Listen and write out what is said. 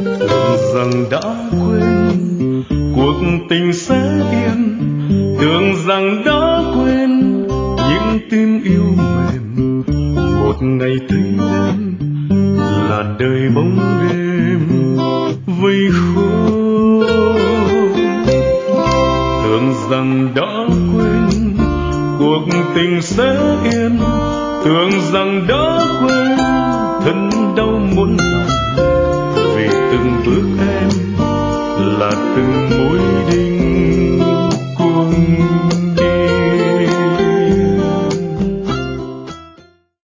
tưởng rằng đã quên cuộc tình sẽ yên, tưởng rằng đã quên những tim yêu mềm. Một ngày thấy em là đời bóng đêm vây khốn, tưởng rằng đã quên cuộc tình sẽ yên, tưởng rằng đã quên thân đau muôn